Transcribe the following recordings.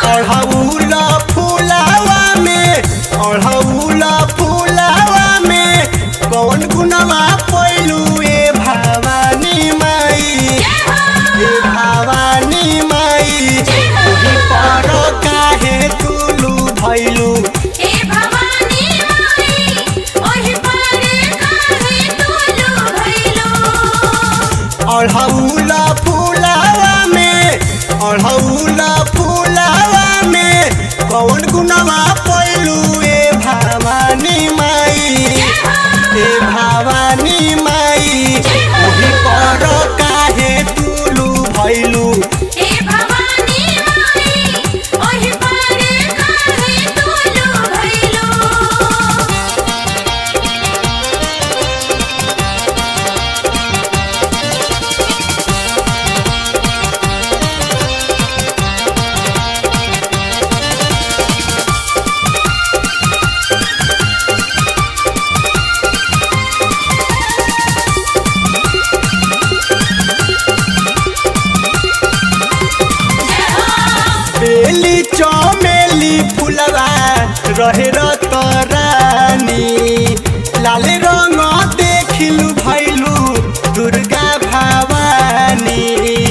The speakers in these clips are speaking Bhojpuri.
अढ़ौला फूलावा में अढ़ौला फूलावा में कौन गुनवा पैलू ए भवानी माई ए भवानी माई ओही पर काहे तुलू भैलू अढ़ौला फूलावा में अढ़ौला फूलावा में कौन गुनवा पैलू ए भवानी माई ए भवानी माई ओही पर काहे तुलू भैलू बेली चमेली फुलवा रहे रानी लाल रंग देखिलू भैलू दुर्गा भवानी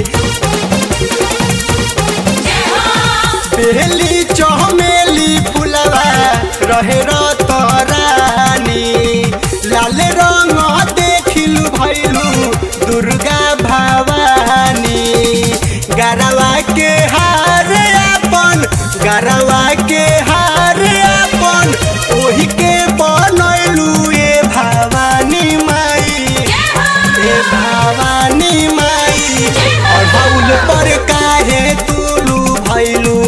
बेली चमेली फुलवा रहे रानी लाल रंग देखिलू भैलू दुर्गा भवानी गरवा के हार अपन गरवा के हार अपन ओही के बनैलू ए भवानी माई ए भवानी माई अढ़ौल पर काहे तुलू भैलू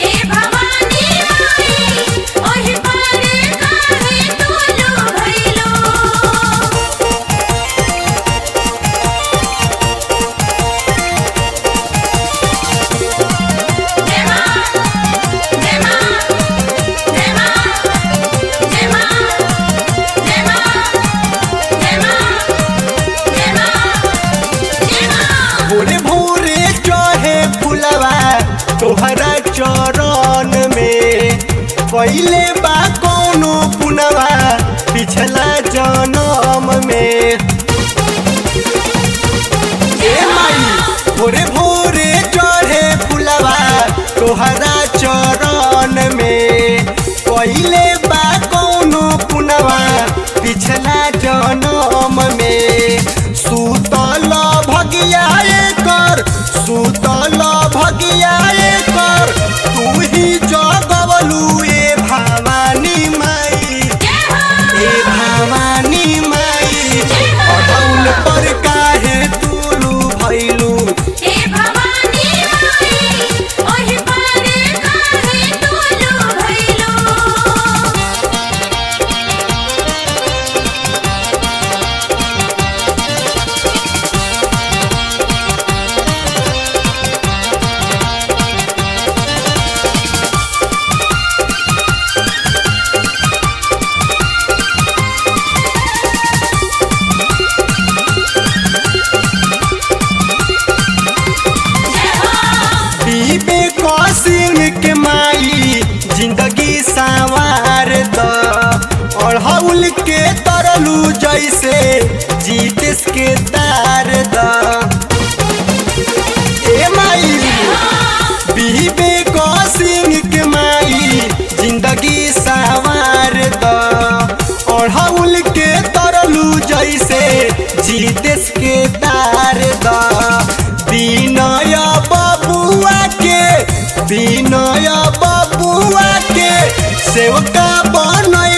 भोरे भोरे चढ़े फुलवा तोहरा चरण में पहले बा कौनो पुनवा पिछला जन्म में ए माई भोरे भोरे चढ़े फुलवा तोहरा चरण में पहले बा कौनो पुनवा पिछला जन्म में सुतल भगिया कर सुतल भगिया कर तू ही जगवलू ए भवानी माई ए भवानी माई अढ़ौल पर काहे तुलू भैलू सिंह के माई जिंदगी संवार द अढ़ौल के तरलू जैसे जीतेस के तार द ए माई विवेक सिंह के माई जिंदगी संवार द अढ़ौल के तरलू जैसे जीतेस के तार द विनय बबुआ के सेवका बन